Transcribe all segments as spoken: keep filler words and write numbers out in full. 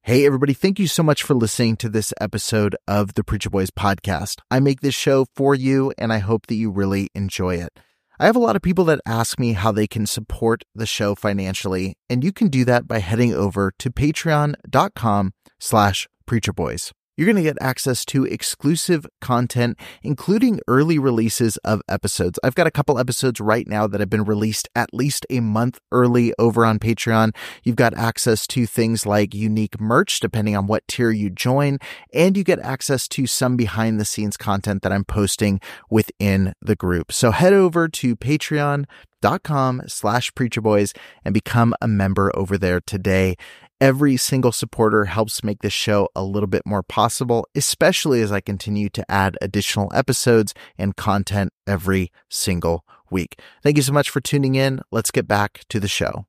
Hey, everybody. Thank you so much for listening to this episode of the Preacher Boys podcast. I make this show for you, and I hope that you really enjoy it. I have a lot of people that ask me how they can support the show financially, and you can do that by heading over to patreon.com slash preacherboys. You're going to get access to exclusive content, including early releases of episodes. I've got a couple episodes right now that have been released at least a month early over on Patreon. You've got access to things like unique merch, depending on what tier you join, and you get access to some behind-the-scenes content that I'm posting within the group. So head over to patreon.com slash preacherboys and become a member over there today. Every single supporter helps make this show a little bit more possible, especially as I continue to add additional episodes and content every single week. Thank you so much for tuning in. Let's get back to the show.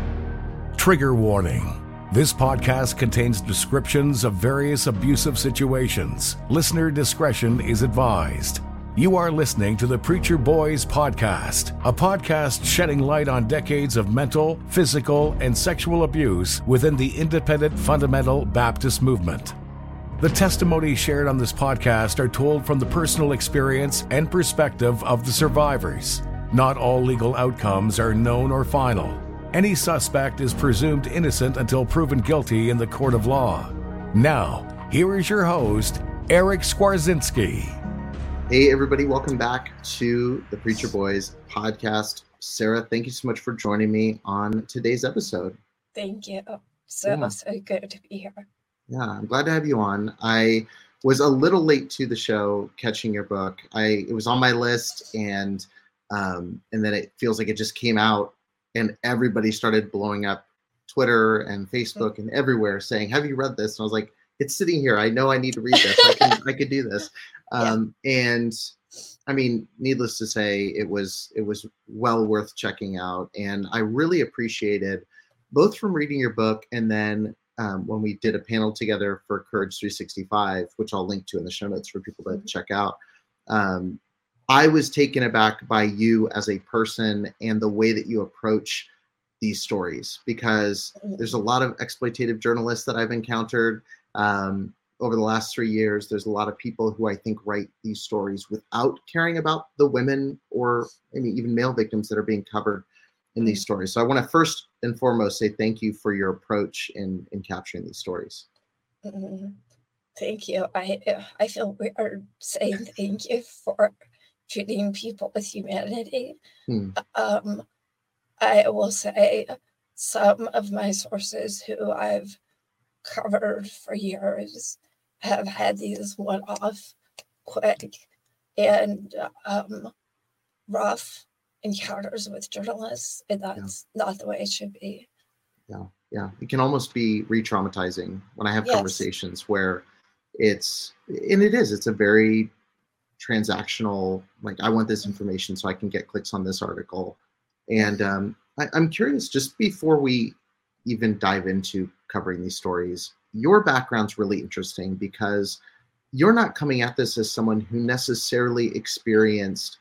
Trigger warning. This podcast contains descriptions of various abusive situations. Listener discretion is advised. You are listening to the Preacher Boys podcast, a podcast shedding light on decades of mental, physical, and sexual abuse within the independent fundamental Baptist movement. The testimonies shared on this podcast are told from the personal experience and perspective of the survivors. Not all legal outcomes are known or final. Any suspect is presumed innocent until proven guilty in the court of law. Now, here is your host, Eric Skwarczynski. Hey, everybody. Welcome back to the Preacher Boys podcast. Sarah, thank you so much for joining me on today's episode. Thank you. So, yeah. so good to be here. Yeah, I'm glad to have you on. I was a little late to the show catching your book. I It was on my list, and um, and then it feels like it just came out, and everybody started blowing up Twitter and Facebook mm-hmm. and everywhere saying, have you read this? And I was like, it's sitting here. I know I need to read this. I can I could do this. Um, yeah. And I mean, needless to say, it was it was well worth checking out. And I really appreciated both from reading your book and then um, when we did a panel together for Courage three sixty-five, which I'll link to in the show notes for people to mm-hmm. check out. Um, I was taken aback by you as a person and the way that you approach these stories, because there's a lot of exploitative journalists that I've encountered um, over the last three years. There's a lot of people who I think write these stories without caring about the women or I mean, even male victims that are being covered in these stories. So I want to first and foremost say thank you for your approach in, in capturing these stories. Mm-hmm. Thank you. I I feel weird saying thank you for treating people with humanity. Hmm. Um, I will say some of my sources who I've covered for years have had these one-off, quick, and um, rough encounters with journalists, and that's yeah. not the way it should be. Yeah, yeah. It can almost be re-traumatizing when I have yes. conversations where it's, and it is, it's a very transactional, like, I want this information so I can get clicks on this article. And um, I, I'm curious, just before we even dive into covering these stories, your background's really interesting because you're not coming at this as someone who necessarily experienced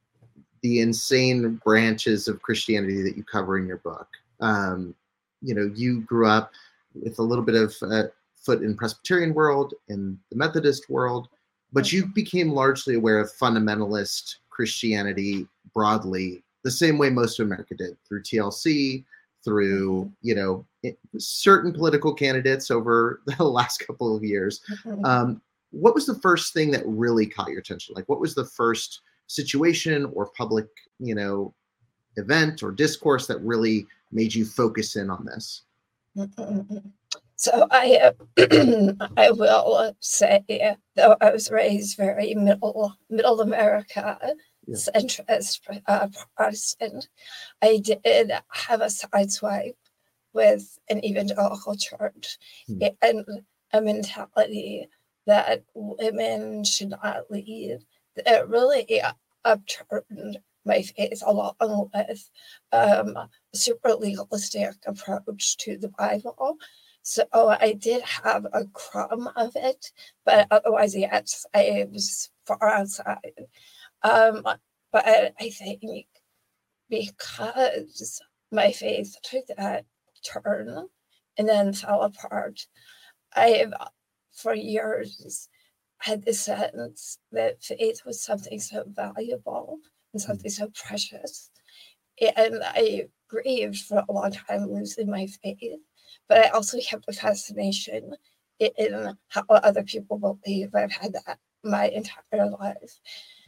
the insane branches of Christianity that you cover in your book. Um, you know, you grew up with a little bit of a foot in Presbyterian world, in the Methodist world, but you became largely aware of fundamentalist Christianity broadly, the same way most of America did, through T L C, through, you know, certain political candidates over the last couple of years. Um, what was the first thing that really caught your attention? Like, what was the first situation or public, you know, event or discourse that really made you focus in on this? So I, uh, I will say, though I was raised very middle, middle America, yeah. centrist, uh, Protestant, I did have a sideswipe with an evangelical church hmm. and a mentality that women should not lead. It really upturned my faith along with um, a super legalistic approach to the Bible. So I did have a crumb of it, but otherwise, yes, I was far outside. Um, but I think because my faith took that turn and then fell apart, I have, for years, had the sense that faith was something so valuable and something so precious. And I grieved for a long time losing my faith, but I also kept a fascination in how other people believe. I've had that my entire life.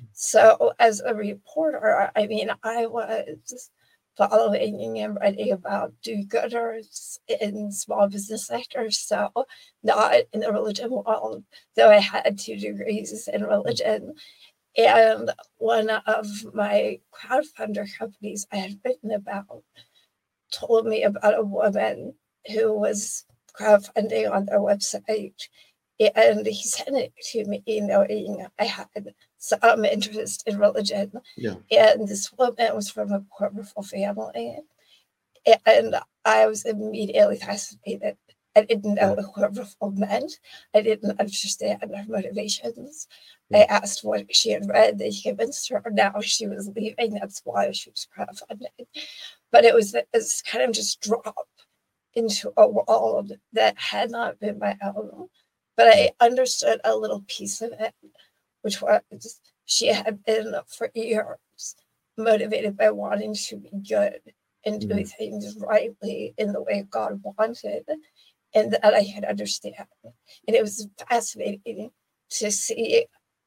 So as a reporter, I mean, I was following and writing about do-gooders in small business sectors, so not in the religion world, though I had two degrees in religion. And one of my crowdfunder companies I had written about told me about a woman who was crowdfunding on their website, and he sent it to me knowing I had some interest in religion. Yeah. And this woman was from a powerful family, and I was immediately fascinated. I didn't know what powerful meant. I didn't understand her motivations. Yeah. I asked what she had read. They convinced her now she was leaving. That's why she was crowdfunding. But it was this kind of just drop into a world that had not been my own. But I understood a little piece of it, which was she had been for years motivated by wanting to be good and doing mm. things rightly in the way God wanted, and that I could understand. And it was fascinating to see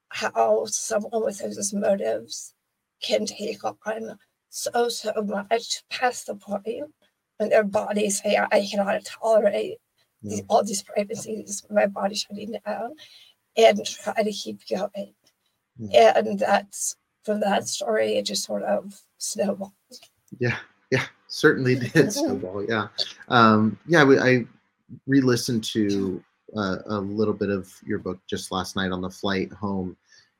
how someone with those motives can take on so, so much past the point when their bodies say, I cannot tolerate yeah. these, all these pregnancies, my body shutting down, and try to keep going. Yeah. And that's, from that story, it just sort of snowballed. Yeah, yeah, certainly did snowball, yeah. Um, yeah, I, I re-listened to uh, a little bit of your book just last night on the flight home,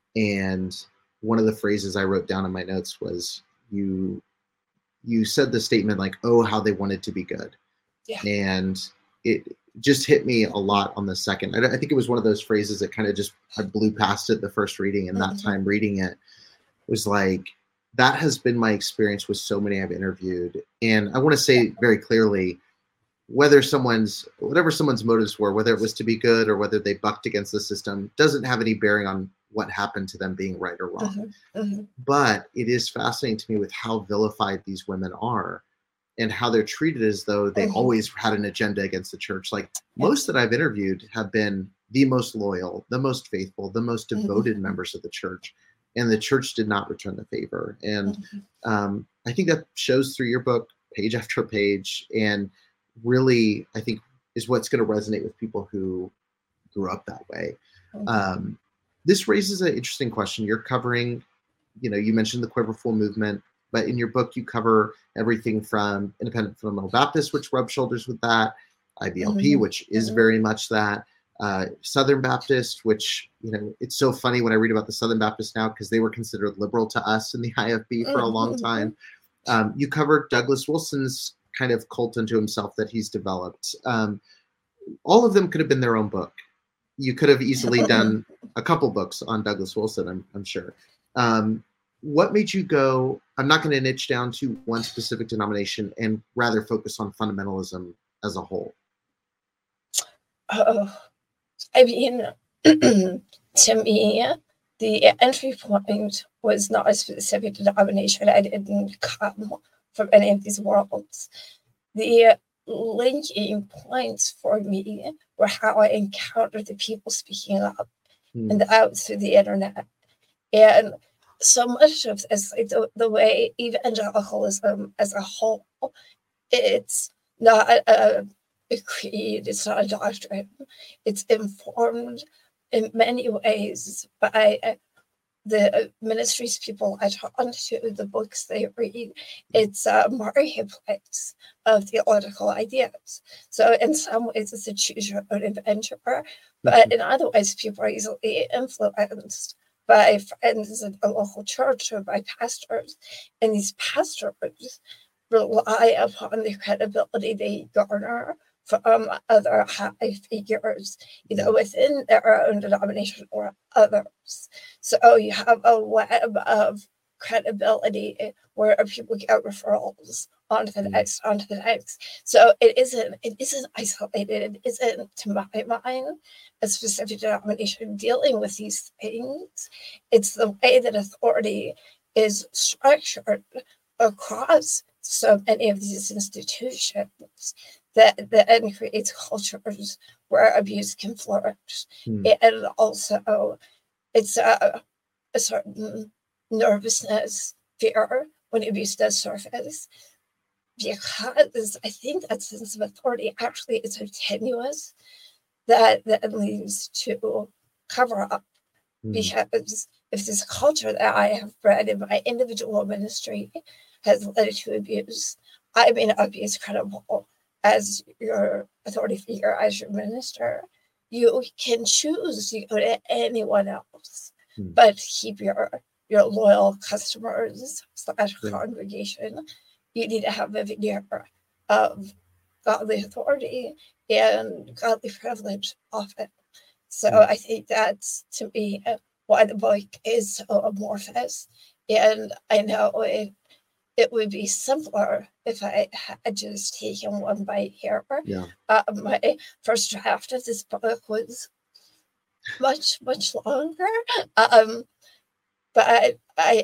and one of the phrases I wrote down in my notes was, you you said the statement like, oh, how they wanted to be good. Yeah. And it just hit me a lot on the second. I, I think it was one of those phrases that kind of just, I blew past it the first reading, and mm-hmm. that time reading it was like, that has been my experience with so many I've interviewed. And I want to say very clearly, whether someone's, whatever someone's motives were, whether it was to be good or whether they bucked against the system, doesn't have any bearing on what happened to them being right or wrong. Mm-hmm. Mm-hmm. But it is fascinating to me with how vilified these women are and how they're treated as though they mm-hmm. always had an agenda against the church. Like yeah. most that I've interviewed have been the most loyal, the most faithful, the most devoted mm-hmm. members of the church. And the church did not return the favor. And mm-hmm. um, I think that shows through your book, page after page, and really, I think, is what's going to resonate with people who grew up that way. Mm-hmm. Um, this raises an interesting question. You're covering, you know, you mentioned the Quiverful movement, but in your book, you cover everything from Independent Fundamental Baptist, which rubs shoulders with that, I B L P, mm-hmm. which is mm-hmm. very much that, uh, Southern Baptist, which, you know, it's so funny when I read about the Southern Baptist now, because they were considered liberal to us in the I F B for a long time. Um, you covered Douglas Wilson's kind of cult unto himself that he's developed. Um, all of them could have been their own book. You could have easily done a couple books on Douglas Wilson, I'm, I'm sure. Um, what made you go, I'm not going to niche down to one specific denomination and rather focus on fundamentalism as a whole? Oh, I mean, to me, the entry point was not a specific denomination. I didn't come from any of these worlds. The linking points for me were how I encountered the people speaking up mm. and out through the internet. And so much of this, like the, the way evangelicalism as a whole, it's not a, a creed, it's not a doctrine. It's informed in many ways by the ministries people I talk to, the books they read. It's a marketplace of theological ideas. So in some ways, it's a choose your own adventure, but in other ways, people are easily influenced by friends in a local church or by pastors. And these pastors rely upon the credibility they garner from other high figures, you know, within their own denomination or others. So you have a web of credibility where people get referrals on to the Mm. next, on to the next. So it isn't, it isn't isolated. It isn't, to my mind, a specific denomination dealing with these things. It's the way that authority is structured across so many of these institutions that then creates cultures where abuse can flourish. Mm. And also, it's a, a certain nervousness, fear when abuse does surface, because I think that sense of authority actually is so tenuous that that leads to cover up. Mm. Because if this culture that I have bred in my individual ministry has led to abuse, I may not be as credible as your authority figure, as your minister. You can choose to go to anyone else, mm. but keep your your loyal customers slash congregation. You need to have a veneer of godly authority and godly privilege often. So mm. I think that's, to me, why the book is so amorphous. And I know it, it would be simpler if I had just taken one bite here. Yeah. Uh, my first draft of this book was much, much longer. Um, but I, I,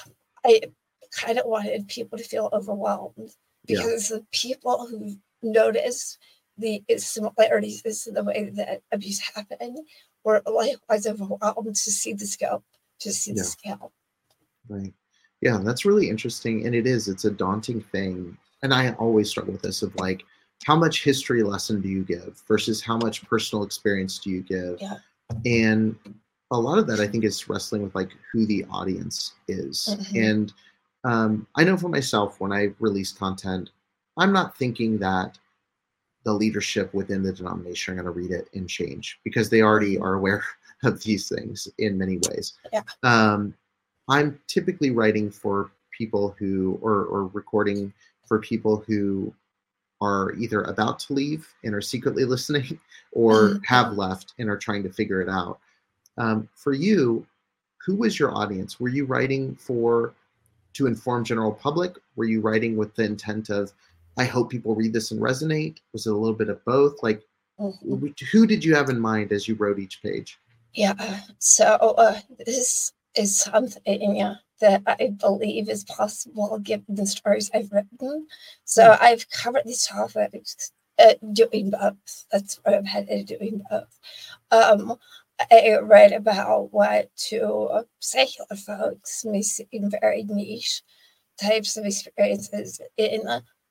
I kind of wanted people to feel overwhelmed, because yeah. the people who notice the similarities in the way that abuse happened were likewise overwhelmed to see the scope, to see yeah. the scale. Right. Yeah, that's really interesting. And it is, it's a daunting thing. And I always struggle with this of like, how much history lesson do you give versus how much personal experience do you give? Yeah. And a lot of that, I think, is wrestling with like who the audience is. Mm-hmm. And um, I know for myself, when I release content, I'm not thinking that the leadership within the denomination are going to read it and change, because they already are aware of these things in many ways. Yeah. Um, I'm typically writing for people who, or, or recording for people who are either about to leave and are secretly listening, or mm-hmm. have left and are trying to figure it out. Um, for you, who was your audience? Were you writing for, to inform general public? Were you writing with the intent of, I hope people read this and resonate? Was it a little bit of both? Like, mm-hmm. who did you have in mind as you wrote each page? Yeah, so uh, this is something yeah, that I believe is possible given the stories I've written. So mm-hmm. I've covered these topics uh, doing both. That's what I'm headed doing both. Um, I read about what to secular folks may seem very niche types of experiences in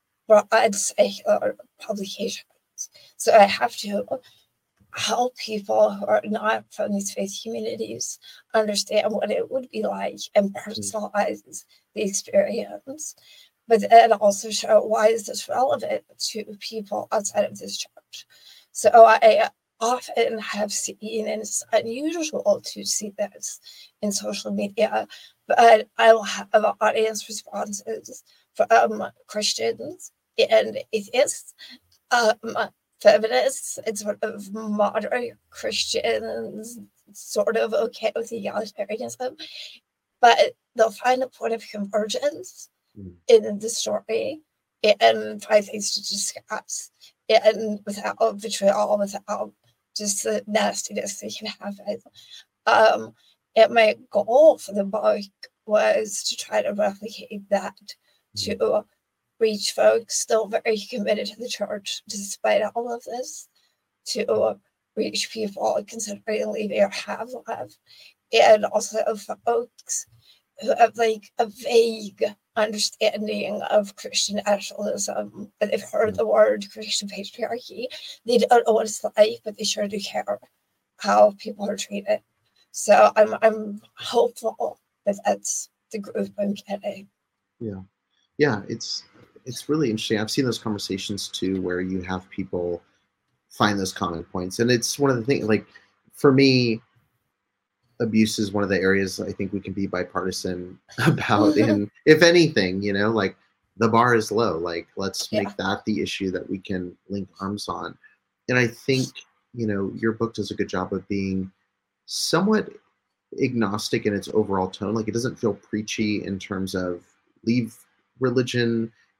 broad secular publications. So I have to help people who are not from these faith communities understand what it would be like and personalize the experience. But then also show, why is this relevant to people outside of this church? So I often have seen, and it's unusual to see this in social media, but I'll have audience responses from Christians and atheists, um, feminists, and sort of moderate Christians, sort of okay with egalitarianism, but they'll find a point of convergence mm. in the story and find things to discuss, and without vitriol, without just the nastiness they can have it. Um, and my goal for the book was to try to replicate that, mm. to reach folks still very committed to the church despite all of this, to reach people considering leaving or have left, and also folks who have like a vague understanding of Christian nationalism, but they've heard the word Christian patriarchy. They don't know what it's like, but they sure do care how people are treated. So I'm I'm hopeful that that's the group I'm getting. Yeah, yeah, it's it's really interesting. I've seen those conversations too, where you have people find those common points, and it's one of the things. Like for me, abuse is one of the areas I think we can be bipartisan about. And if anything, you know, like the bar is low. Like let's yeah. make that the issue that we can link arms on. And I think, you know, your book does a good job of being somewhat agnostic in its overall tone. Like it doesn't feel preachy in terms of leave religion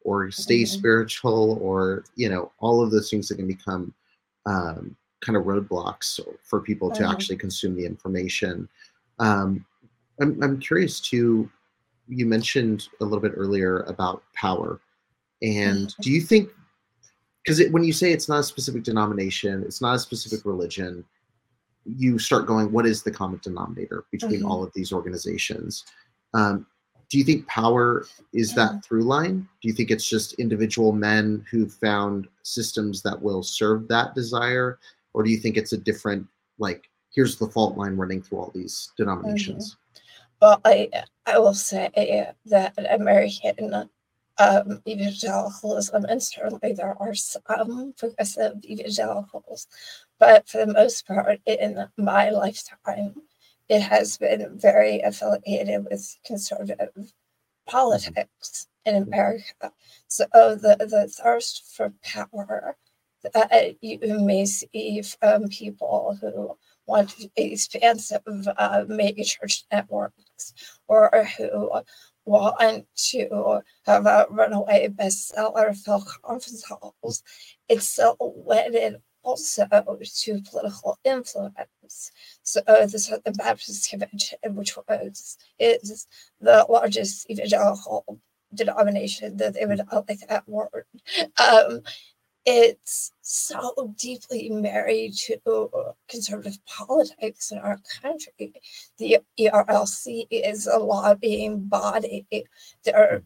or stay mm-hmm. spiritual, or, you know, all of those things that can become um, kind of roadblocks for people mm-hmm. to actually consume the information. Um, I'm, I'm curious too, you mentioned a little bit earlier about power. And mm-hmm. do you think, because when you say it's not a specific denomination, it's not a specific religion, you start going, what is the common denominator between mm-hmm. all of these organizations? Um, do you think power is that through line? Do you think it's just individual men who found systems that will serve that desire? Or do you think it's a different, like, here's the fault line running through all these denominations? Mm-hmm. Well, I, I will say that American um, evangelicalism, and certainly there are some progressive evangelicals, but for the most part in my lifetime, it has been very affiliated with conservative politics in America. So the, the thirst for power that you may see from people who want expansive uh, mega church networks, or who want to have a runaway bestseller, fill conference halls, it's wedded also to political influence. So uh, the Southern Baptist Convention, which was is the largest evangelical denomination, that they would not like that word, um, it's so deeply married to conservative politics in our country. The E R L C is a lobbying body. Their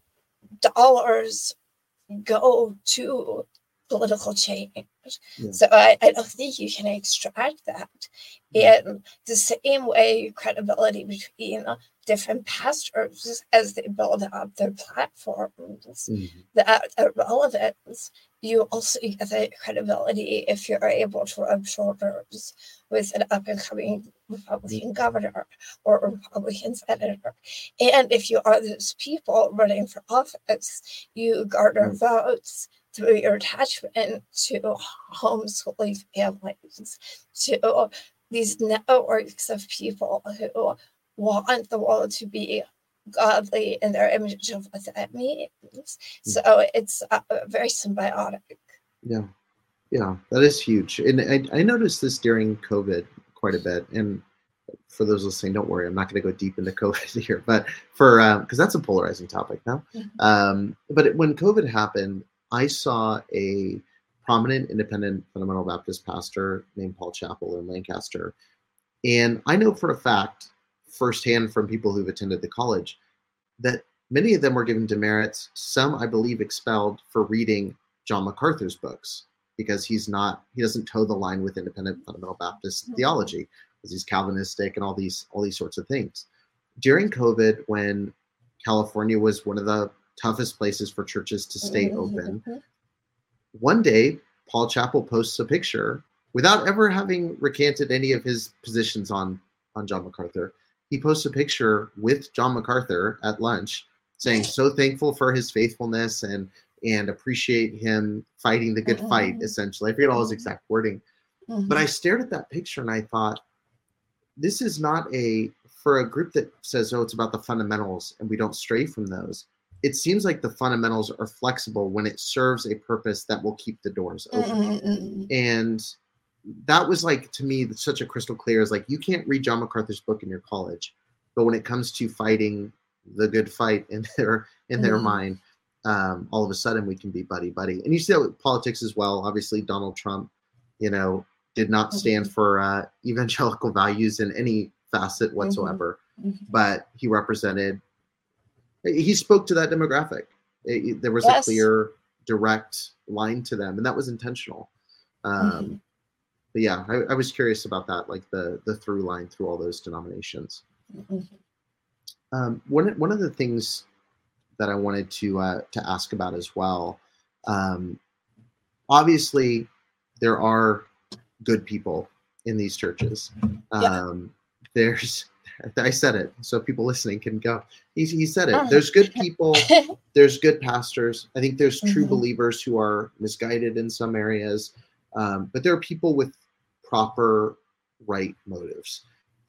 dollars go to political change. Yeah. So I, I don't think you can extract that. In the same way, credibility between different pastors as they build up their platforms, mm-hmm. that, that relevance, you also get the credibility if you're able to rub shoulders with an up-and-coming Republican governor or Republican senator. And if you are those people running for office, you garner mm-hmm. votes through your attachment to homeschooling families, to these networks of people who want the world to be godly in their image of what that means. So it's uh, very symbiotic. Yeah, yeah, that is huge. And I, I noticed this during COVID quite a bit. And for those listening, don't worry, I'm not going to go deep into COVID here, but for, because um, that's a polarizing topic now. Mm-hmm. Um, but it, when COVID happened, I saw a prominent independent fundamental Baptist pastor named Paul Chappell in Lancaster. And I know for a fact, firsthand from people who've attended the college, that many of them were given demerits, some I believe expelled for reading John MacArthur's books, because he's not, he doesn't toe the line with independent fundamental Baptist mm-hmm. theology, because he's Calvinistic and all these, all these sorts of things. During COVID, when California was one of the toughest places for churches to stay mm-hmm. open, one day Paul Chappell posts a picture without ever having recanted any of his positions on, on John MacArthur. He posts a picture with John MacArthur at lunch saying, so thankful for his faithfulness and and appreciate him fighting the good mm-hmm. fight, essentially. I forget all his exact wording. Mm-hmm. But I stared at that picture and I thought, this is not a, for a group that says, oh, it's about the fundamentals and we don't stray from those. It seems like the fundamentals are flexible when it serves a purpose that will keep the doors open. Mm-hmm. And that was like, to me, such a crystal clear is like, you can't read John MacArthur's book in your college, but when it comes to fighting the good fight in their, in mm-hmm. their mind, um, all of a sudden we can be buddy buddy. And you see that with politics as well. Obviously, Donald Trump, you know, did not stand mm-hmm. for uh, evangelical values in any facet whatsoever, mm-hmm. but he represented, he spoke to that demographic. It, there was yes. a clear, direct line to them, and that was intentional. Um, mm-hmm. But yeah, I, I was curious about that, like the the through line through all those denominations. Mm-hmm. Um, one one of the things that I wanted to uh, to ask about as well, um, obviously there are good people in these churches. Um, yeah. There's, I said it, so people listening can go. He, he said it. There's good people. There's good pastors. I think there's true mm-hmm. believers who are misguided in some areas, um, but there are people with proper right motives.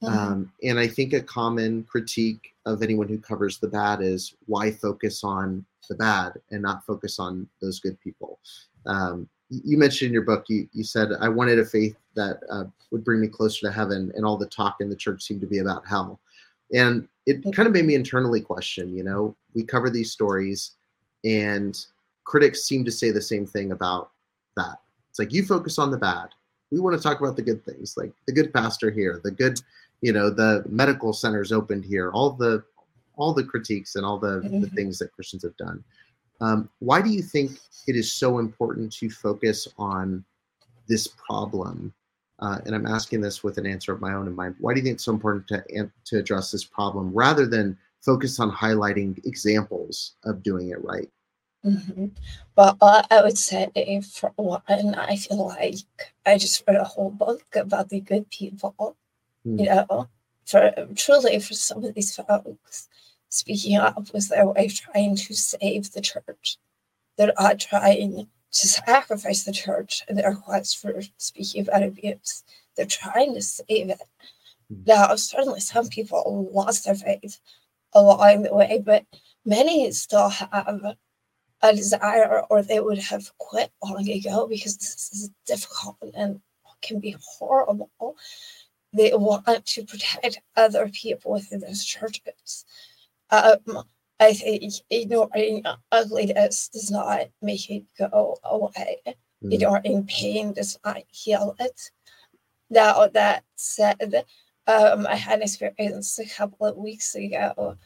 Mm-hmm. Um, and I think a common critique of anyone who covers the bad is why focus on the bad and not focus on those good people. Um, you mentioned in your book, you, you said, I wanted a faith that uh, would bring me closer to heaven, and all the talk in the church seemed to be about hell. And it kind of made me internally question, you know, we cover these stories and critics seem to say the same thing about that. It's like, you focus on the bad. We want to talk about the good things, like the good pastor here, the good, you know, the medical centers opened here, all the, all the critiques and all the, mm-hmm. the things that Christians have done. Um, why do you think it is so important to focus on this problem? Uh, and I'm asking this with an answer of my own in mind. Why do you think it's so important to, to address this problem rather than focus on highlighting examples of doing it right? Mm-hmm. Well, uh, I would say for one, I feel like I just read a whole book about the good people, mm. you know, for truly for some of these folks, speaking up was their way of trying to save the church. They're not trying to sacrifice the church in their quest for speaking about abuse. They're trying to save it. Mm. Now, certainly some people lost their faith along the way, but many still have a desire, or they would have quit long ago because this is difficult and can be horrible. They want to protect other people within those churches. Um, I think ignoring ugliness does not make it go away. Mm. Ignoring pain does not heal it. Now, that said, um, I had an experience a couple of weeks ago.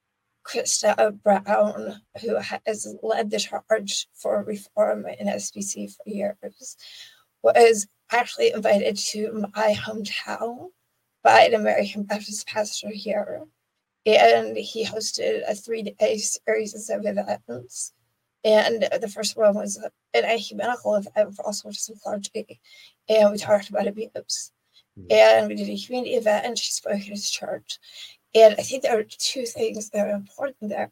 Krista Brown, who has led the charge for reform in S B C for years, was actually invited to my hometown by an American Baptist pastor here. And he hosted a three-day series of events. And the first one was an ecumenical event for all sorts of clergy. And we talked about abuse. Mm-hmm. And we did a community event, and she spoke at his church. And I think there are two things that are important there.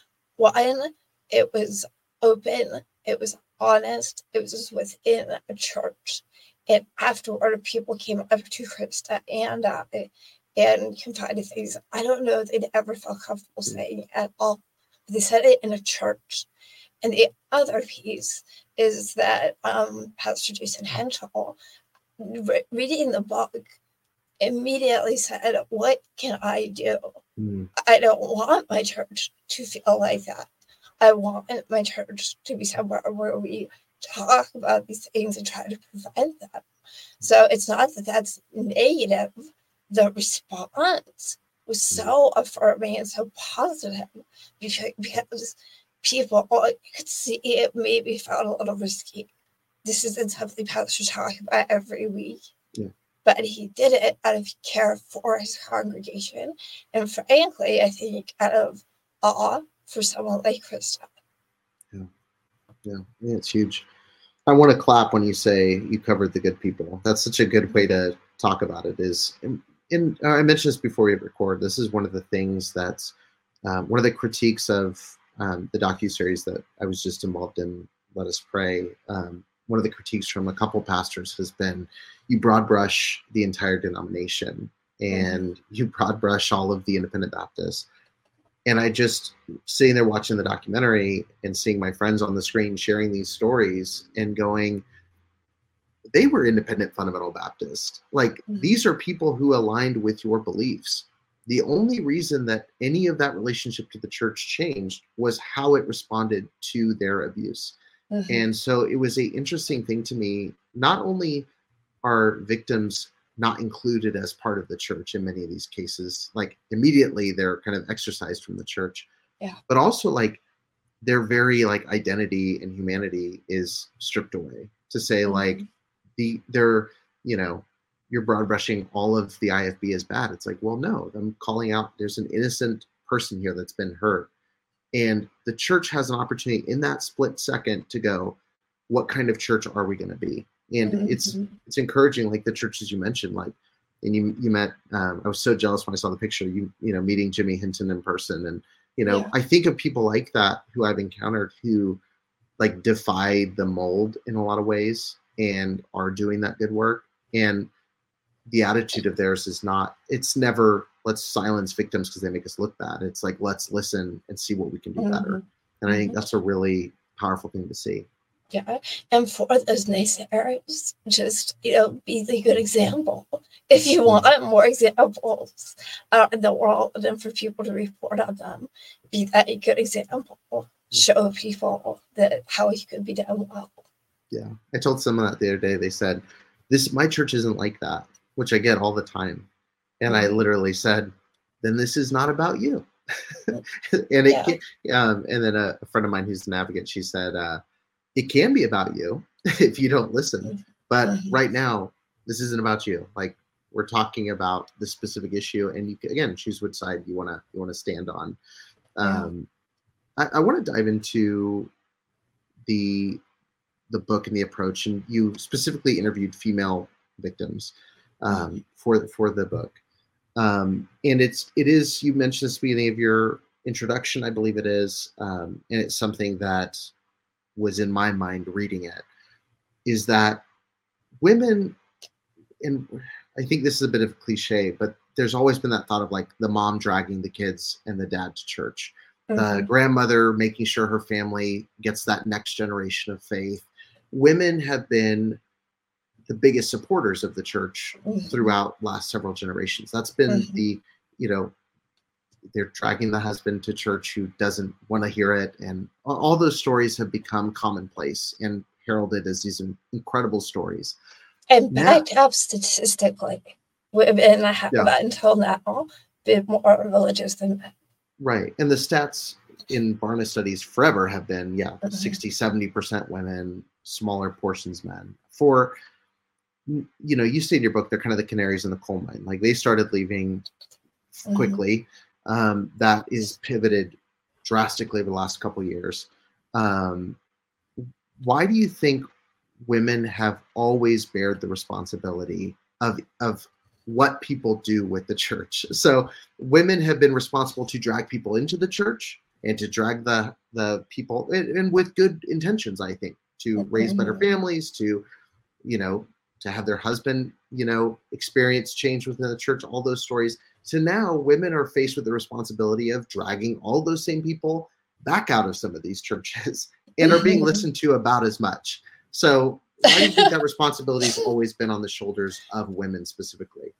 One, it was open, it was honest, it was within a church. And afterward, people came up to Krista and I and confided things I don't know they'd ever felt comfortable saying at all. They said it in a church. And the other piece is that um, Pastor Jason Henschel, re- reading the book, immediately said, what can I do? Mm. I don't want my church to feel like that. I want my church to be somewhere where we talk about these things and try to prevent them. So it's not that that's negative. The response was so affirming and so positive because, because people, you could see it maybe felt a little risky. This isn't something pastors talk about every week. Yeah. But he did it out of care for his congregation. And frankly, I think out of awe for someone like Krista. Yeah. Yeah. Yeah, it's huge. I want to clap when you say you covered the good people. That's such a good way to talk about it. Is, and, and I mentioned this before we record, this is one of the things that's um, one of the critiques of um, the docuseries that I was just involved in, Let Us Pray. Um, one of the critiques from a couple pastors has been, you broad brush the entire denomination and mm-hmm. you broad brush all of the independent Baptists. And I just sitting there watching the documentary and seeing my friends on the screen sharing these stories and going, they were independent fundamental Baptist. Like mm-hmm. these are people who aligned with your beliefs. The only reason that any of that relationship to the church changed was how it responded to their abuse. Mm-hmm. And so it was an interesting thing to me. Not only are victims not included as part of the church in many of these cases, like immediately they're kind of exorcised from the church, yeah. but also like their very like identity and humanity is stripped away to say mm-hmm. like the, they're, you know, you're broad brushing all of the I F B as bad. It's like, well, no, I'm calling out, there's an innocent person here that's been hurt. And the church has an opportunity in that split second to go, what kind of church are we going to be? And mm-hmm. it's it's encouraging, like the churches you mentioned, like, and you you met, um, I was so jealous when I saw the picture, you you know, meeting Jimmy Hinton in person. And, you know, yeah. I think of people like that who I've encountered who like defied the mold in a lot of ways and are doing that good work. And the attitude of theirs is not, it's never, let's silence victims because they make us look bad. It's like, let's listen and see what we can do mm-hmm. better. And I think that's a really powerful thing to see. Yeah. And for those naysayers, just, you know, be the good example. If you want more examples out in the world and for people to report on them, be that a good example. Show people that how it could be done well. Yeah. I told someone that the other day, they said, this, my church isn't like that, which I get all the time. And I literally said, then this is not about you. and it yeah. um, and then a, a friend of mine who's an advocate, she said, uh, it can be about you if you don't listen. But mm-hmm. right now, this isn't about you. Like, we're talking about this specific issue, and you can, again, choose which side you want to you want to stand on. Um, yeah. I, I want to dive into the the book and the approach, and you specifically interviewed female victims um, for for the book. Um, and it's it is you mentioned this at the beginning of your introduction, I believe it is, um, and it's something that was in my mind reading it, is that women, and I think this is a bit of a cliche, but there's always been that thought of like the mom dragging the kids and the dad to church, mm-hmm. the grandmother making sure her family gets that next generation of faith. Women have been the biggest supporters of the church mm-hmm. throughout last several generations. That's been mm-hmm. the, you know, they're dragging the husband to church who doesn't want to hear it. And all those stories have become commonplace and heralded as these incredible stories. And backed up statistically, women have yeah. until now been more religious than men. Right. And the stats in Barna studies forever have been, yeah, mm-hmm. sixty, seventy percent women, smaller portions men. For, you know, you say in your book, they're kind of the canaries in the coal mine. Like, they started leaving quickly. Mm-hmm. Um, that is pivoted drastically over the last couple of years. Um, why do you think women have always bared the responsibility of of what people do with the church? So women have been responsible to drag people into the church and to drag the the people, and, and with good intentions, I think, to raise better families, to, you know, to have their husband, you know, experience change within the church, all those stories. So now women are faced with the responsibility of dragging all those same people back out of some of these churches and are being listened to about as much. So why do you think that responsibility has always been on the shoulders of women specifically?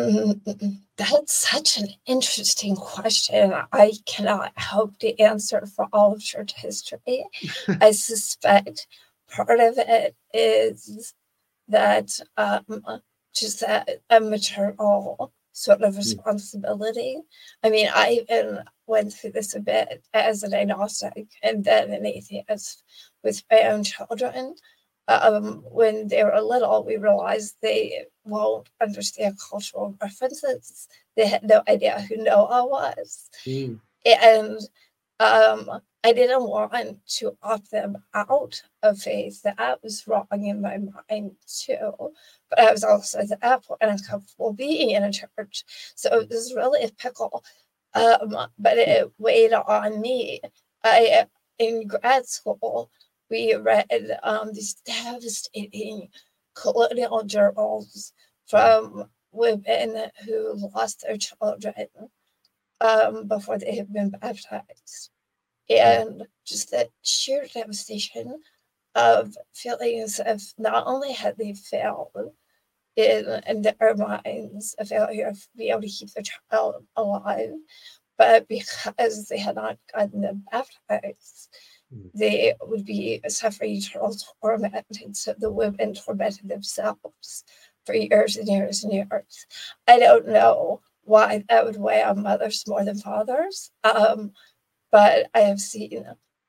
That's such an interesting question. I cannot hope to answer for all of church history. I suspect part of it is that um, just that a maternal sort of responsibility. I mean, I even went through this a bit as an agnostic and then an atheist with my own children. Um, when they were little, we realized they won't understand cultural references. They had no idea who Noah was. Mm. And um, I didn't want to opt them out of faith. That was wrong in my mind too. But I was also at that point uncomfortable being in a church. So it was really a pickle. Um, but it weighed on me. I, in grad school, we read um, these devastating colonial journals from women who lost their children um, before they had been baptized. And just the sheer devastation of feeling as if not only had they failed in, in their minds, a failure to be able to keep their child alive, but because they had not gotten them baptized, they would be suffering eternal torment. And so the women tormented themselves for years and years and years. I don't know why that would weigh on mothers more than fathers, um, but I have seen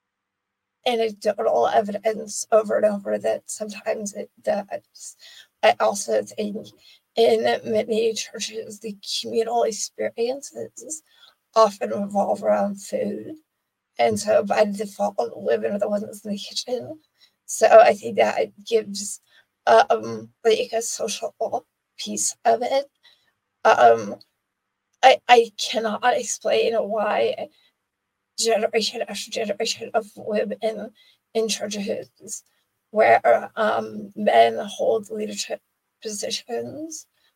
anecdotal evidence over and over that sometimes it does. I also think in many churches, the communal experiences often revolve around food. And so by default, women are the ones in the kitchen. So I think that gives um, like a social piece of it. Um, I, I cannot explain why generation after generation of women in churches where um, men hold leadership positions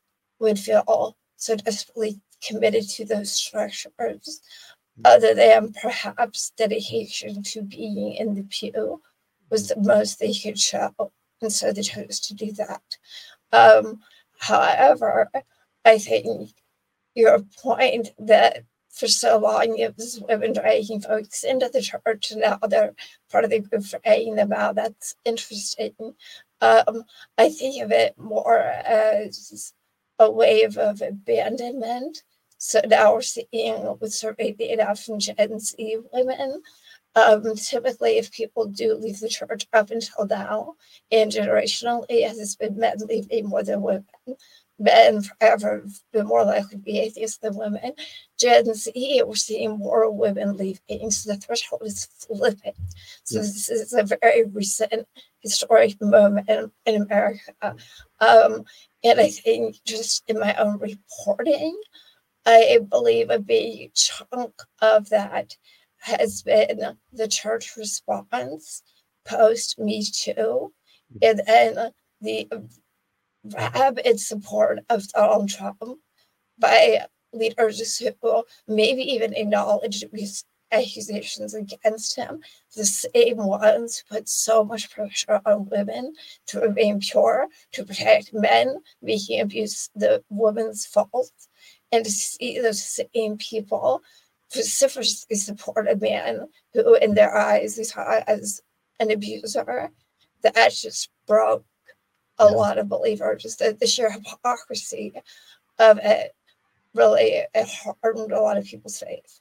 would feel so desperately committed to those structures, other than perhaps dedication to being in the pew was the most they could show. And so they chose to do that. Um, however, I think your point that for so long it was women dragging folks into the church, and now they're part of the group for dragging them out, that's interesting. Um, I think of it more as a wave of abandonment. So now we're seeing with survey data from Gen Z women, um, typically if people do leave the church up until now, and generationally it has been men leaving more than women. Men forever have been more likely to be atheists than women. Gen Z, we're seeing more women leaving, so the threshold is flipping. So yeah. This is a very recent historic moment in, in America. Um, and I think just in my own reporting, I believe a big chunk of that has been the church response post Me Too, and then the rabid support of Donald Trump by leaders who maybe even acknowledge these accusations against him, the same ones who put so much pressure on women to remain pure, to protect men, making abuse the woman's fault, and to see those same people vociferously support a man who, in their eyes, they saw as an abuser. That just broke a yeah. lot of believers. Just the, the sheer hypocrisy of it really it hardened a lot of people's faith.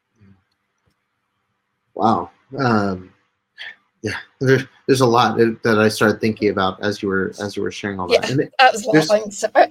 Wow. Um, yeah, there, there's a lot that I started thinking about as you were as you were sharing all that. Yeah, and it, that was long. Sorry.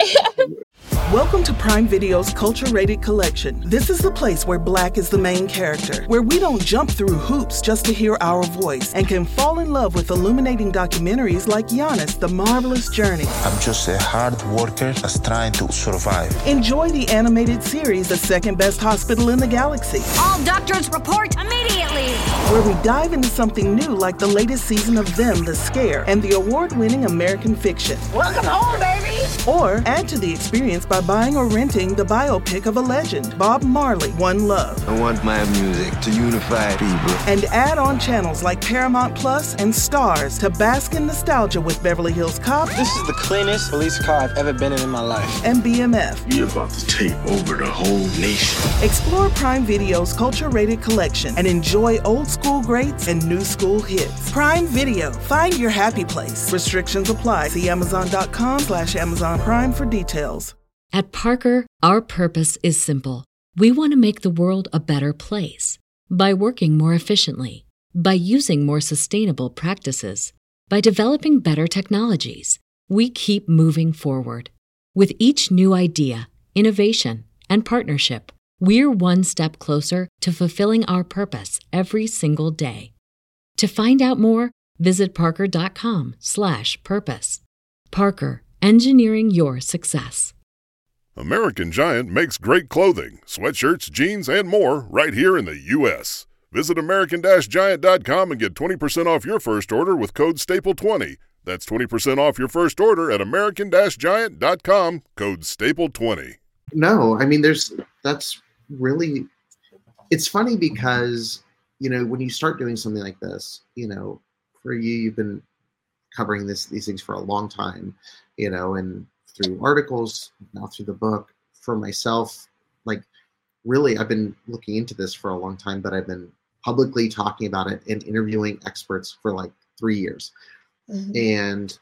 Welcome to Prime Video's Culture Rated Collection. This is the place where Black is the main character, where we don't jump through hoops just to hear our voice, and can fall in love with illuminating documentaries like Giannis, The Marvelous Journey. I'm just a hard worker that's trying to survive. Enjoy the animated series, The Second Best Hospital in the Galaxy. All doctors report immediately. Where we dive into something new like the latest season of Them, The Scare, and the award-winning American Fiction. Welcome home, baby! Or add to the experience by buying or renting the biopic of a legend, Bob Marley, One Love. I want my music to unify people. And add on channels like Paramount Plus and Stars to bask in nostalgia with Beverly Hills Cop. This is the cleanest police car I've ever been in in my life. And B M F. You're about to take over the whole nation. Explore Prime Video's culture-rated collection and enjoy old school greats and new school hits. Prime Video. Find your happy place. Restrictions apply. See Amazon.com slash Amazon Prime for details. At Parker, our purpose is simple. We want to make the world a better place. By working more efficiently, by using more sustainable practices, by developing better technologies, we keep moving forward. With each new idea, innovation, and partnership, we're one step closer to fulfilling our purpose every single day. To find out more, visit parker.com slash purpose. Parker, engineering your success. American Giant makes great clothing, sweatshirts, jeans, and more right here in the U S Visit American Giant dot com and get twenty percent off your first order with code staple twenty. That's twenty percent off your first order at American Giant dot com, code staple twenty. No, I mean, there's, that's really, it's funny because, you know, when you start doing something like this, you know, for you, you've been covering this, these things for a long time, you know, and through articles, now through the book. For myself, like, really, I've been looking into this for a long time, but I've been publicly talking about it and interviewing experts for like three years. Mm-hmm. And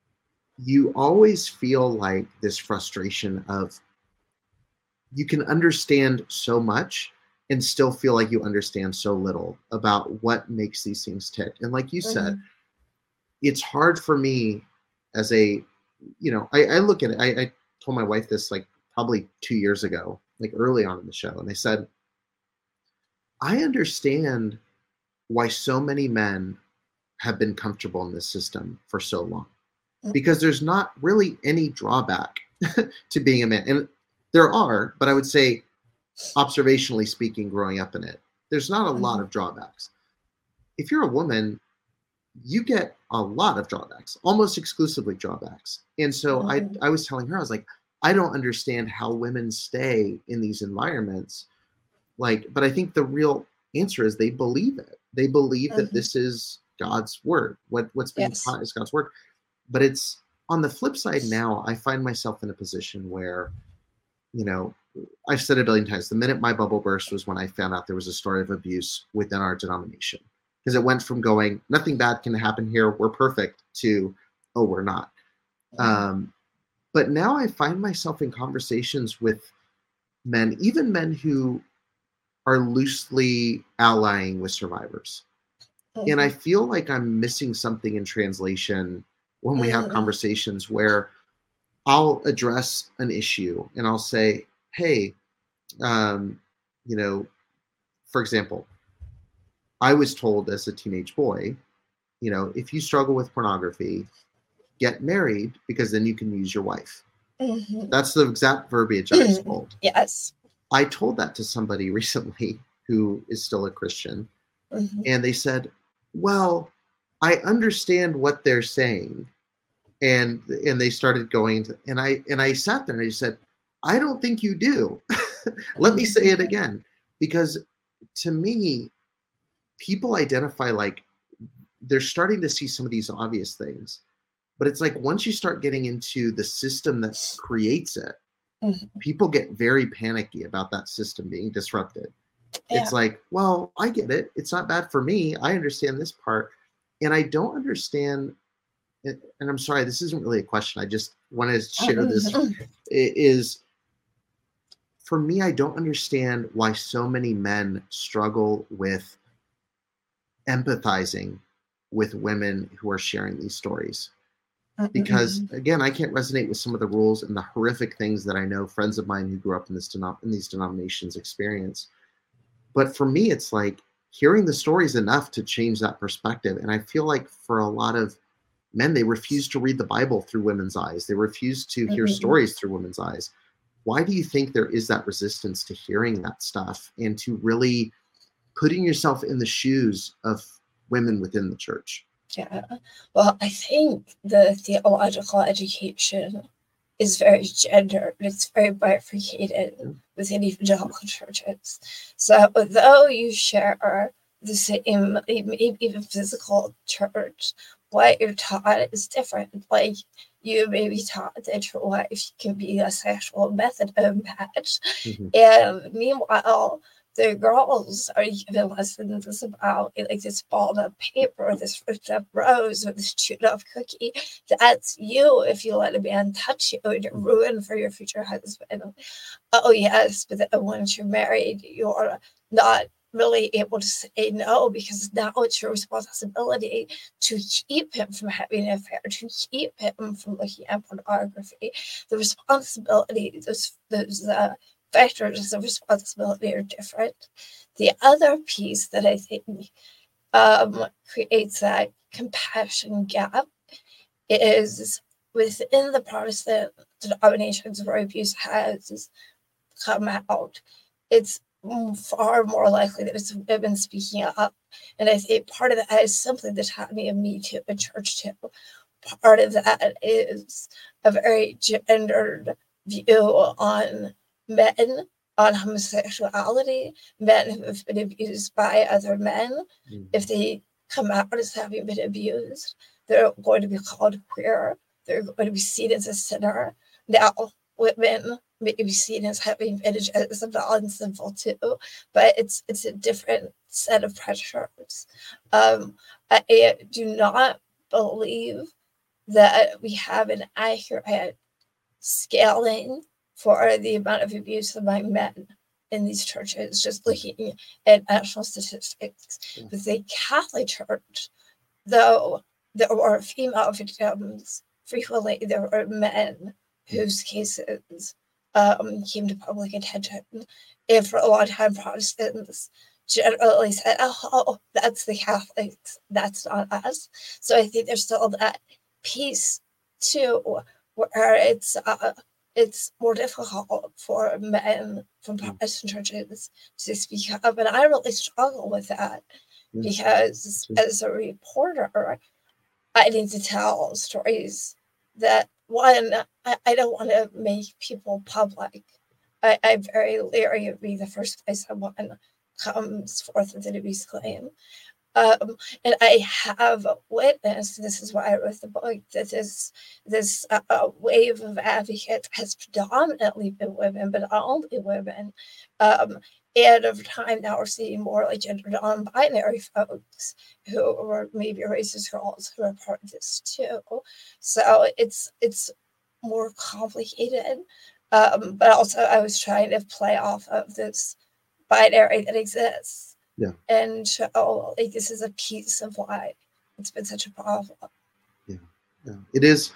you always feel like this frustration of, you can understand so much and still feel like you understand so little about what makes these things tick. And like you mm-hmm. said, it's hard for me as a, you know, I, I look at it, I, I told my wife this like probably two years ago, like early on in the show. And I said, I understand why so many men have been comfortable in this system for so long, because there's not really any drawback to being a man. And there are, but I would say, observationally speaking, growing up in it, there's not a mm-hmm. lot of drawbacks. If you're a woman, you get a lot of drawbacks, almost exclusively drawbacks. And so mm-hmm. I, I was telling her, I was like, I don't understand how women stay in these environments. Like, but I think the real answer is they believe it. They believe mm-hmm. that this is God's word. What what's being yes. taught is God's word. But it's on the flip side now, I find myself in a position where, you know, I've said it a billion times, the minute my bubble burst was when I found out there was a story of abuse within our denomination. Because it went from going, nothing bad can happen here, we're perfect, to, oh, we're not. Um, but now I find myself in conversations with men, even men who are loosely allying with survivors. Mm-hmm. And I feel like I'm missing something in translation when we have conversations where I'll address an issue and I'll say, hey, um, you know, for example, I was told as a teenage boy, you know, if you struggle with pornography, get married because then you can use your wife. Mm-hmm. That's the exact verbiage I was told. Yes. I told that to somebody recently who is still a Christian, mm-hmm. and they said, well, I understand what they're saying. And and they started going to, and I and I sat there and I said, I don't think you do. Let me say it again. Because to me, people identify like they're starting to see some of these obvious things. But it's like once you start getting into the system that creates it, mm-hmm. people get very panicky about that system being disrupted. Yeah. It's like, well, I get it. It's not bad for me. I understand this part. And I don't understand. And I'm sorry, this isn't really a question. I just want to share this. Is for me, I don't understand why so many men struggle with empathizing with women who are sharing these stories. Because again, I can't resonate with some of the rules and the horrific things that I know friends of mine who grew up in this denom- in these denominations experience. But for me, it's like hearing the story is enough to change that perspective. And I feel like for a lot of men, they refuse to read the Bible through women's eyes. They refuse to hear mm-hmm. stories through women's eyes. Why do you think there is that resistance to hearing that stuff and to really putting yourself in the shoes of women within the church? Yeah, well, I think the theological education is very gendered. It's very bifurcated mm-hmm. within evangelical churches. So although you share the same, even physical church, what you're taught is different. Like you may be taught that your wife can be a sexual method match, mm-hmm. and meanwhile, the girls are given lessons about like this balled up paper, this ripped up rose, or this chewed up cookie. That's you if you let a man touch you and you're ruined for your future husband. Oh yes, but then once you're married, you're not really able to say no, because now it's your responsibility to keep him from having an affair, to keep him from looking at pornography. The responsibility, those those uh, factors of responsibility are different. The other piece that I think um, creates that compassion gap is within the Protestant denominations where abuse has come out. It's far more likely that it's women speaking up. And I think part of that is simply the timing of Me Too and Church Too. Part of that is a very gendered view on men, on homosexuality, men who have been abused by other men. Mm-hmm. If they come out as having been abused, they're going to be called queer. They're going to be seen as a sinner. Now, women may be seen as having been as non-sinful too, but it's it's a different set of pressures. Um, I do not believe that we have an accurate scaling for the amount of abuse among men in these churches, just looking at national statistics. Yeah. But the Catholic Church, though there were female victims, frequently there were men whose cases um, came to public attention. And for a long time, Protestants generally said, oh, that's the Catholics, that's not us. So I think there's still that piece too, where it's uh, it's more difficult for men from Protestant churches to speak up. And I really struggle with that because as a reporter, I need to tell stories that one, I, I don't want to make people public. I, I'm very leery of being the first place someone comes forth with an abuse claim. Um, and I have witnessed, this is why I wrote the book, that this, this uh, wave of advocates has predominantly been women, but not only women. Um, and over time now we're seeing more like gender non-binary folks who are maybe racist girls who are part of this too. So it's it's more complicated. Um, but also I was trying to play off of this binary that exists. Yeah. And show like this is a piece of why it's been such a problem. Yeah. Yeah. It is.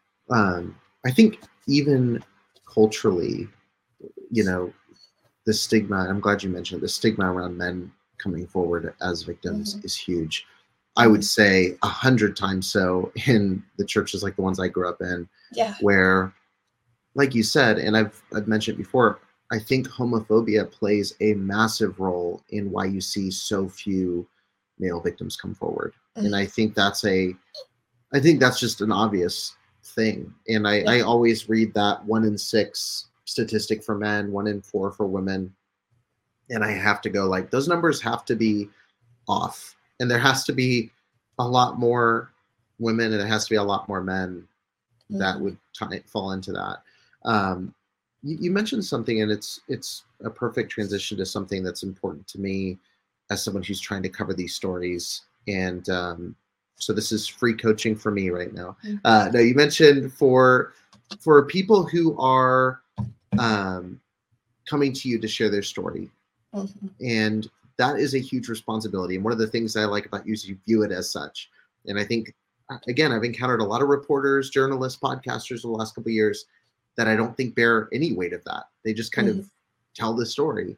Um, I think even culturally, you know, the stigma, I'm glad you mentioned it, the stigma around men coming forward as victims mm-hmm. is huge. I would say a hundred times so in the churches like the ones I grew up in, yeah. where, like you said, and I've I've mentioned before, I think homophobia plays a massive role in why you see so few male victims come forward. Mm-hmm. And I think that's a, I think that's just an obvious thing. And I, yeah. I always read that one in six statistic for men, one in four for women. And I have to go like, those numbers have to be off. And there has to be a lot more women and there has to be a lot more men mm-hmm. that would t- fall into that. Um, You mentioned something, and it's it's a perfect transition to something that's important to me as someone who's trying to cover these stories. And um, so this is free coaching for me right now. Mm-hmm. Uh, no, you mentioned for for people who are um, coming to you to share their story, mm-hmm. and that is a huge responsibility. And one of the things I like about you is you view it as such. And I think, again, I've encountered a lot of reporters, journalists, podcasters in the last couple of years that I don't think bear any weight of that. They just kind mm-hmm. of tell the story.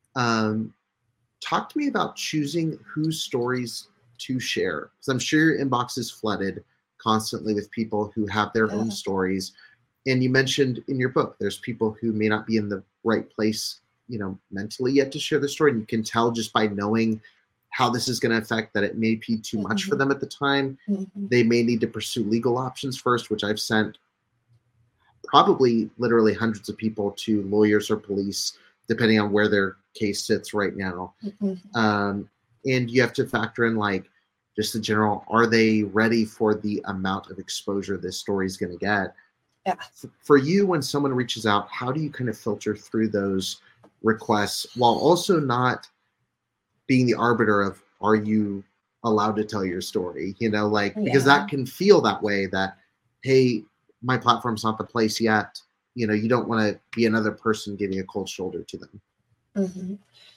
Um, talk to me about choosing whose stories to share. Because I'm sure your inbox is flooded constantly with people who have their yeah. own stories. And you mentioned in your book, there's people who may not be in the right place, you know, mentally yet to share the story. And you can tell just by knowing how this is going to affect that it may be too mm-hmm. much for them at the time. Mm-hmm. They may need to pursue legal options first, which I've sent probably literally hundreds of people to lawyers or police, depending on where their case sits right now. Mm-hmm. Um, and you have to factor in like just the general, are they ready for the amount of exposure this story is going to get? Yeah. F- for you, when someone reaches out, how do you kind of filter through those requests while also not being the arbiter of, are you allowed to tell your story? You know, like, yeah. because that can feel that way that, hey, my platform's not the place yet. You know, you don't want to be another person giving a cold shoulder to them. Mm-hmm.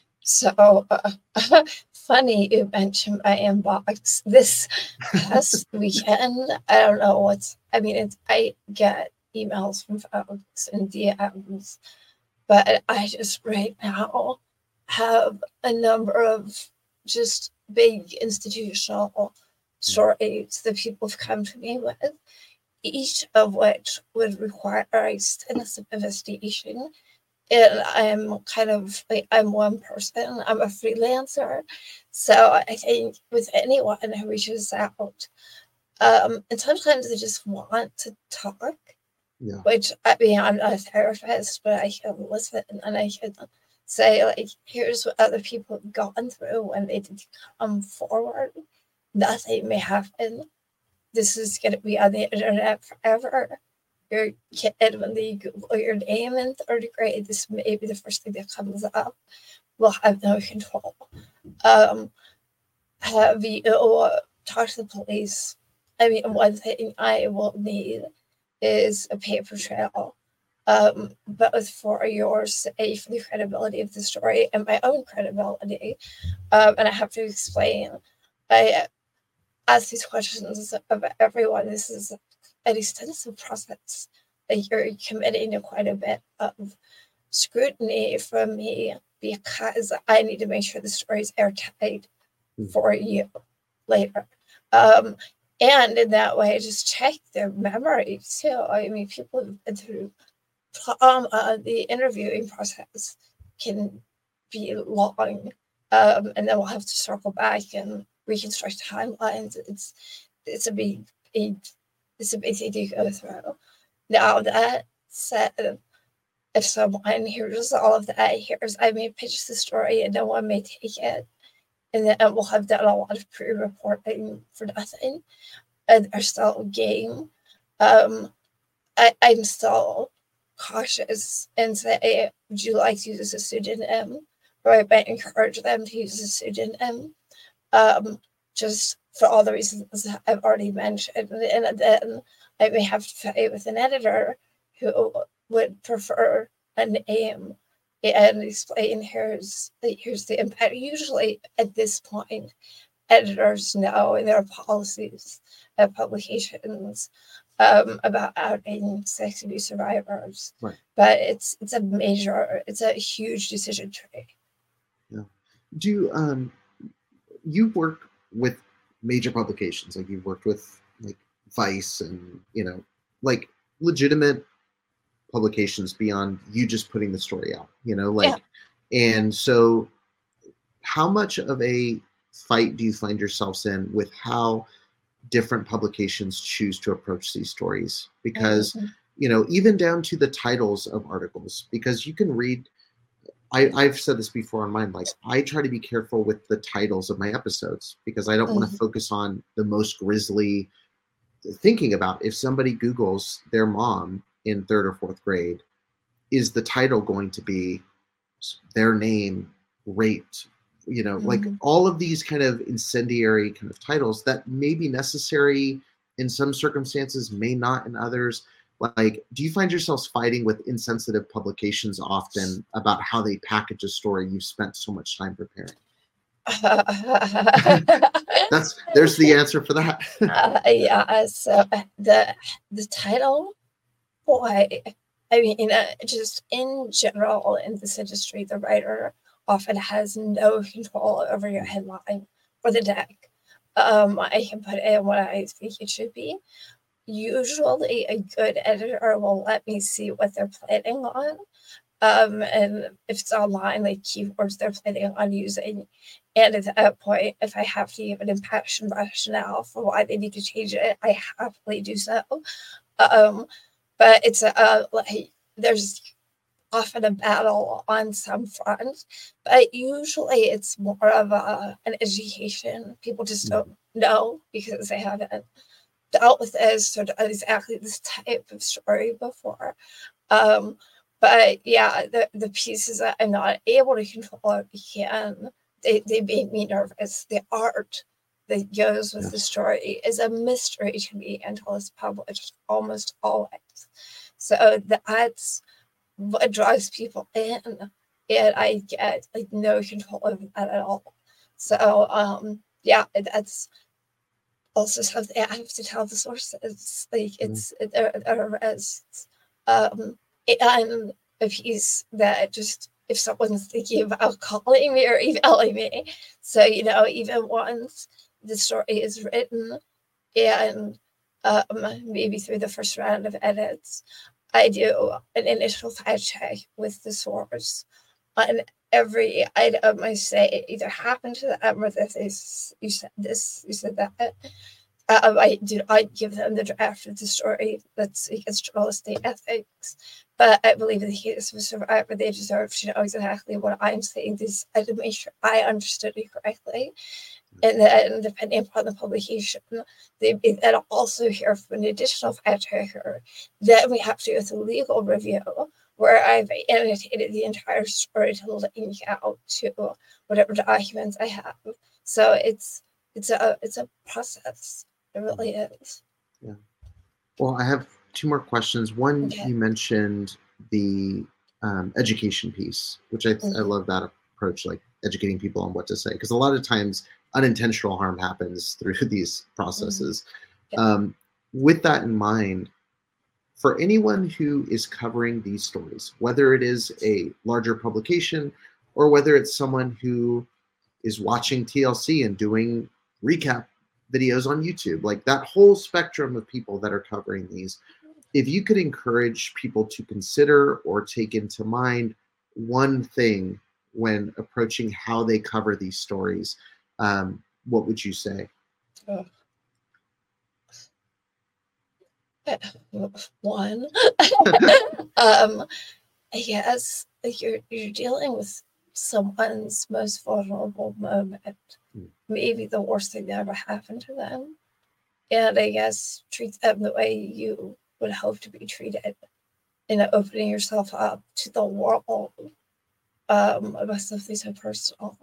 So uh, funny you mentioned my inbox this past weekend. I don't know what's, I mean, it's, I get emails from folks and D Ms, but I just right now have a number of just big institutional stories that people have come to me with, each of which would require a extensive investigation. And I'm kind of like, I'm one person, I'm a freelancer. So I think with anyone who reaches out, um, and sometimes they just want to talk, yeah. which I mean, I'm not a therapist, but I can listen and I can say, like, here's what other people have gone through when they did come forward. Nothing may happen. This is going to be on the internet forever. Your kid, when they Google your name in third grade, this may be the first thing that comes up. We'll have no control. Um, have you uh, talk to the police? I mean, one thing I will need is a paper trail, um, both for your sake, for the credibility of the story and my own credibility. Um, and I have to explain. I ask these questions of everyone. This is an extensive process that you're committing to quite a bit of scrutiny from me because I need to make sure the story is airtight mm. for you later. Um, and in that way, just check their memory too. I mean, people have been through trauma. The interviewing process can be long, um, and then we'll have to circle back and reconstruct timelines. It's it's a big, big it's a big thing to go through. now that said, if someone hears all of that, hears I may pitch the story and no one may take it, and then we'll have done a lot of pre-reporting for nothing, and they're still game. Um, I, I'm still cautious and say, would you like to use a pseudonym? Or I might encourage them to use a pseudonym, um, just for all the reasons I've already mentioned. And then I may have to fight with an editor who would prefer a name and explain here's the, here's the impact. Usually at this point, editors know in their policies of publications um, about outing sex abuse survivors. Right. But it's it's a major, it's a huge decision tree. Yeah. Do you, um, you work with major publications, like you've worked with like Vice and, you know, like legitimate publications beyond you just putting the story out, you know, like, yeah. And so how much of a fight do you find yourselves in with how different publications choose to approach these stories? Because, mm-hmm. you know, even down to the titles of articles, because you can read, I, I've said this before on mine, like I try to be careful with the titles of my episodes because I don't mm-hmm. want to focus on the most grisly. Thinking about if somebody Googles their mom in third or fourth grade, is the title going to be their name raped? You know, mm-hmm. like all of these kind of incendiary kind of titles that may be necessary in some circumstances, may not in others. Like, do you find yourselves fighting with insensitive publications often about how they package a story you've spent so much time preparing? That's there's the answer for that. uh, yeah, so the the title, boy, I mean, uh, just in general in this industry, the writer often has no control over your headline or the deck. Um, I can put in what I think it should be. Usually a good editor will let me see what they're planning on. Um, and if it's online, like keywords they're planning on using. And at that point, if I have to give an impassioned rationale for why they need to change it, I happily do so. Um, but it's uh, like there's often a battle on some front, but usually it's more of a, an education. People just don't know because they haven't dealt with this or done exactly this type of story before. Um, but yeah, the, the pieces that I'm not able to control can, they, they make me nervous. The art that goes with the story is a mystery to me until it's published, almost always. So that's what drives people in, and I get like no control over that at all. So um, yeah, that's also something I have to tell the sources. Like it's mm-hmm. there, there is um, and a piece that just if someone's thinking about calling me or emailing me, so you know, even once the story is written and um, maybe through the first round of edits, I do an initial fact check with the source on every item I say it either happened to them or that they, you said this, you said that. Um, I do I give them the draft of the story that's against journalistic ethics. But I believe in the case of a survivor, they deserve to know exactly what I'm saying. This I to make sure I understood it correctly. And then, depending upon the publication, they then also hear from an additional fact checker. Then we have to go through legal review, where I've annotated the entire story to link out to whatever documents I have. So it's it's a it's a process. It really is. Yeah. Well, I have two more questions. One, okay. You mentioned the um, education piece, which I mm-hmm. I love that approach, like educating people on what to say, because a lot of times unintentional harm happens through these processes. Mm-hmm. Yeah. Um, with that in mind, for anyone who is covering these stories, whether it is a larger publication or whether it's someone who is watching T L C and doing recap videos on YouTube, like that whole spectrum of people that are covering these, if you could encourage people to consider or take into mind one thing when approaching how they cover these stories, um, what would you say? Oh. One, um, yes, you're you're dealing with someone's most vulnerable moment, mm. maybe the worst thing that ever happened to them, and I guess treat them the way you would hope to be treated, and opening yourself up to the world. Um, must have been so personal.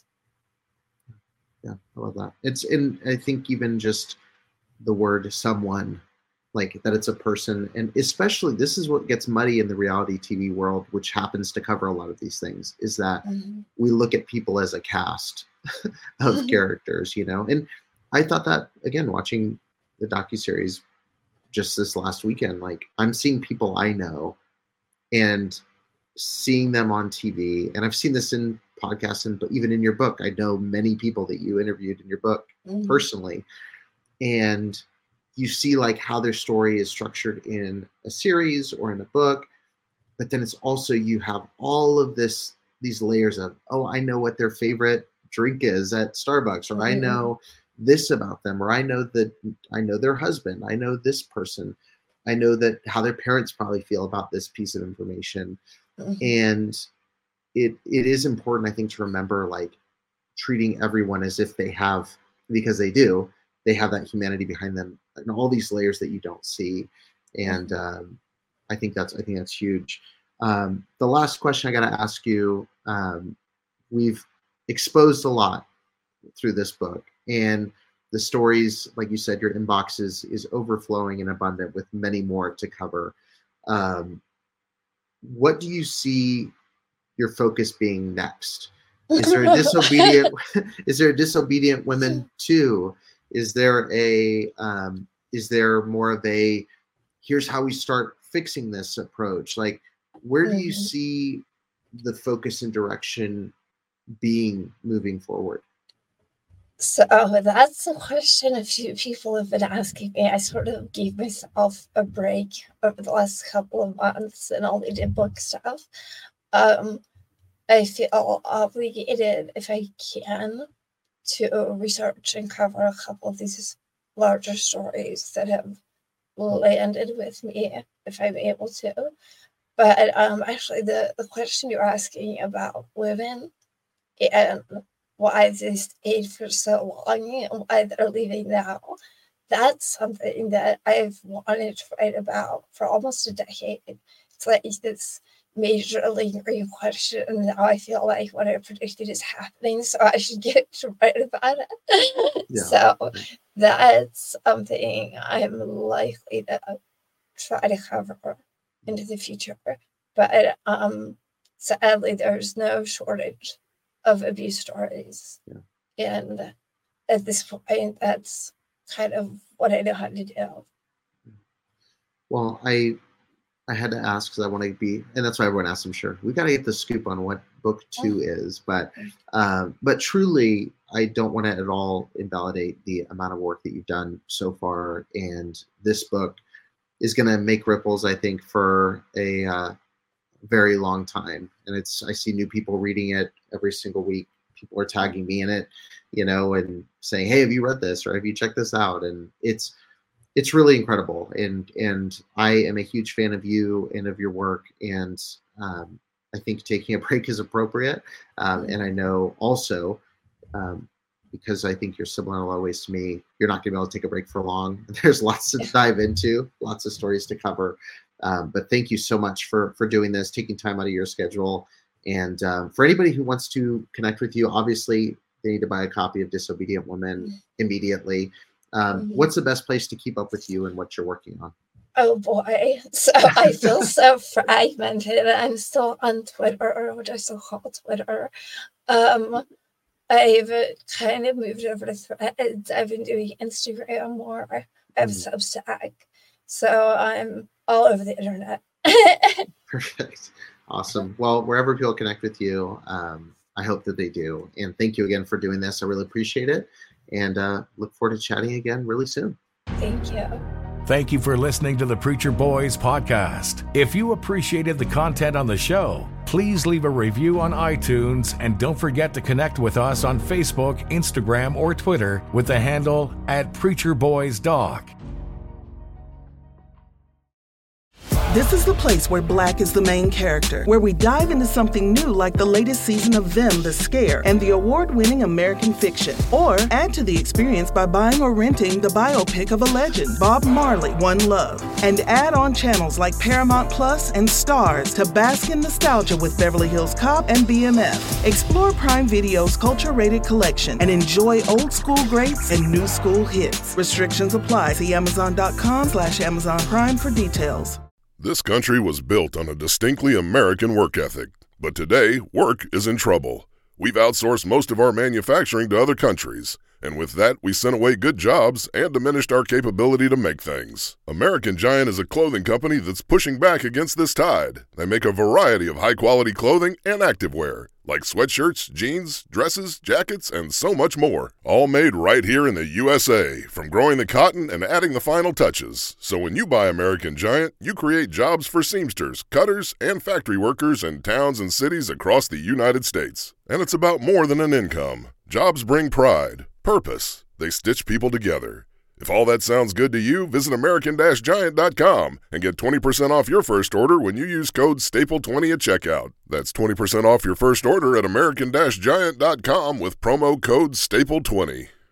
Yeah, I love that. It's in. I think even just the word "someone." Like that it's a person, and especially this is what gets muddy in the reality T V world, which happens to cover a lot of these things, is that mm-hmm. we look at people as a cast of mm-hmm. characters, you know? And I thought that, again, watching the docuseries just this last weekend, like I'm seeing people I know and seeing them on T V, and I've seen this in podcasts, and but even in your book, I know many people that you interviewed in your book mm-hmm. personally, and you see like how their story is structured in a series or in a book, but then it's also, you have all of this, these layers of, oh, I know what their favorite drink is at Starbucks, or mm-hmm. I know this about them, or I know that I know their husband, I know this person, I know that how their parents probably feel about this piece of information. Mm-hmm. And it it is important, I think, to remember like treating everyone as if they have, because they do, they have that humanity behind them, and all these layers that you don't see. And um, I think that's I think that's huge. Um, the last question I got to ask you, um, we've exposed a lot through this book, and the stories, like you said, your inbox is, is overflowing and abundant with many more to cover. Um, what do you see your focus being next? Is there a disobedient? Is there a disobedient women too? Is there a, um, is there more of a, here's how we start fixing this approach? Like, where do you see the focus and direction being moving forward? So that's a question a few people have been asking me. I sort of gave myself a break over the last couple of months and only did book stuff. Um, I feel obligated, if I can, to research and cover a couple of these larger stories that have landed with me, if I'm able to. But um, actually, the, the question you're asking about women and why they stayed for so long and why they're leaving now, that's something that I've wanted to write about for almost a decade. It's like this major lingering question, and now I feel like what I predicted is happening, so I should get to write about it. Yeah. So that's something I'm likely to try to cover into the future. But um, sadly, there's no shortage of abuse stories. Yeah. And at this point, that's kind of what I know how to do. Well, I I had to ask because I want to be, and that's why everyone asks, I'm sure. We've got to get the scoop on what book two is. But um, but truly, I don't want to at all invalidate the amount of work that you've done so far. And this book is going to make ripples, I think, for a uh, very long time. And it's I see new people reading it every single week. People are tagging me in it, you know, and saying, hey, have you read this? Or have you checked this out? And it's it's really incredible. And and I am a huge fan of you and of your work. And um, I think taking a break is appropriate. Um, and I know also, um, because I think you're similar in a lot of ways to me, you're not going to be able to take a break for long. There's lots to dive into, lots of stories to cover. Um, but thank you so much for for doing this, taking time out of your schedule. And um, for anybody who wants to connect with you, obviously they need to buy a copy of Disobedient Women immediately. Um, mm-hmm. What's the best place to keep up with you and what you're working on? Oh boy, so I feel so fragmented. I'm still on Twitter, which I still call Twitter. Um, I've kind of moved over to Threads. I've been doing Instagram more. I have mm. Substack. So I'm all over the internet. Perfect. Awesome. Well, wherever people connect with you, um, I hope that they do. And thank you again for doing this. I really appreciate it. And uh, look forward to chatting again really soon. Thank you. Thank you for listening to the Preacher Boys podcast. If you appreciated the content on the show, please leave a review on iTunes and don't forget to connect with us on Facebook, Instagram, or Twitter with the handle at Preacher Boys Doc. This is the place where Black is the main character, where we dive into something new like the latest season of Them, The Scare, and the award-winning American Fiction. Or add to the experience by buying or renting the biopic of a legend, Bob Marley, One Love. And add on channels like Paramount Plus and Stars to bask in nostalgia with Beverly Hills Cop and B M F. Explore Prime Video's culture-rated collection and enjoy old school greats and new school hits. Restrictions apply. See Amazon.com slash Amazon Prime for details. This country was built on a distinctly American work ethic, but today, work is in trouble. We've outsourced most of our manufacturing to other countries, and with that, we sent away good jobs and diminished our capability to make things. American Giant is a clothing company that's pushing back against this tide. They make a variety of high-quality clothing and activewear, like sweatshirts, jeans, dresses, jackets, and so much more. All made right here in the U S A, from growing the cotton and adding the final touches. So when you buy American Giant, you create jobs for seamsters, cutters, and factory workers in towns and cities across the United States. And it's about more than an income. Jobs bring pride, purpose. They stitch people together. If all that sounds good to you, visit American Giant dot com and get twenty percent off your first order when you use code staple twenty at checkout. That's twenty percent off your first order at American Giant dot com with promo code staple twenty.